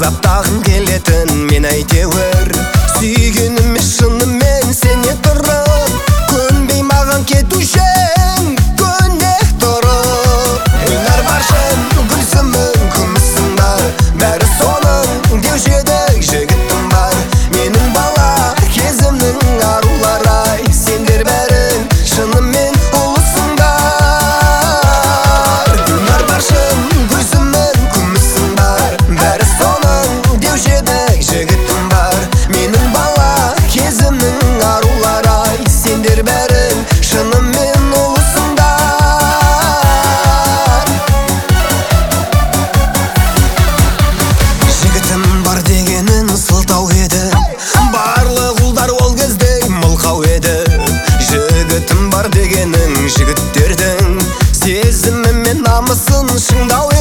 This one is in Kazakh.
азаптағым келетін мен әйтеуір сүйгенім шынымен сене тұрып көнбей маған кетушең көнек тұрып гүлнар баршын гүлсімін күміссің бар бәрі соның деуші еді жігітім бар менің бала кезімнің арулары-ай сендер бәрің шынымен ұлысыңдар гүлнар баршын гүлсімін күміссің бар бәрі соның деуші еді жігітім бар менің бала кезімнің арулары-ай сендер бәрің шынымен ұлысыңдар жігітім бар дегенің сылтау еді барлық ұлдар ол кезде мылқау еді жігітім бар дегенің жігіттердің сезімі мен намысын шыңдау